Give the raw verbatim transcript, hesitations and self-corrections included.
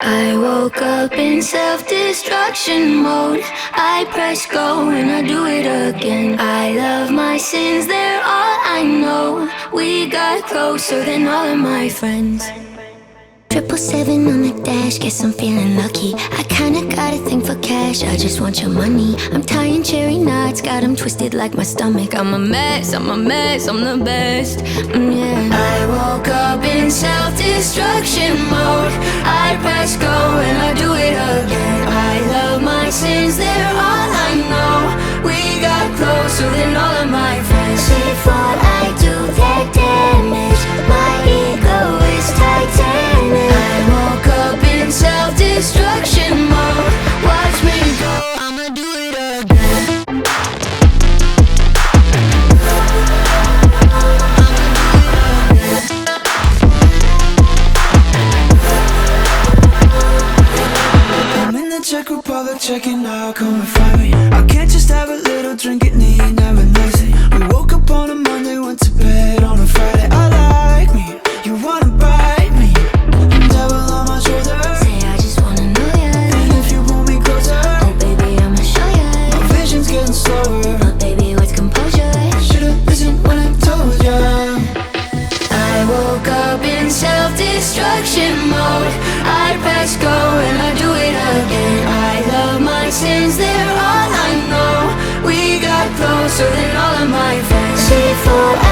I woke up in self-destruction mode. I press go and I do it again. I love my sins, they're all I know. We got closer than all of my friends. Triple seven on the dash, guess I'm feeling lucky. I kinda got a thing for cash, I just want your money. I'm tying cherry knots, got them twisted like my stomach. I'm a mess, I'm a mess, I'm the best, mm, yeah. I woke up in self-destruction mode. I press go and I do it again. I love my sins, they're all I know. We got closer than all of my friends. Before I do that damage, my ego is titanic. I woke up in self-destruction mode. Watch me go, I'ma do it again. I'm in the Czech Republic, checking out, come and find me. I can't just have a little drink, it need never nothing. We woke up on a Monday, went to bed on a Friday. I like me, you wanna bite me, and devil on my shoulder. Say I just wanna know ya, and if you pull me closer, oh baby I'ma show ya. my vision's getting slower, but baby what's composure? should've listened when I told ya. I woke up in self-destruction mode. I press go and I do it again. I love my sins, they're all I know. We got closer than all of my friends. Before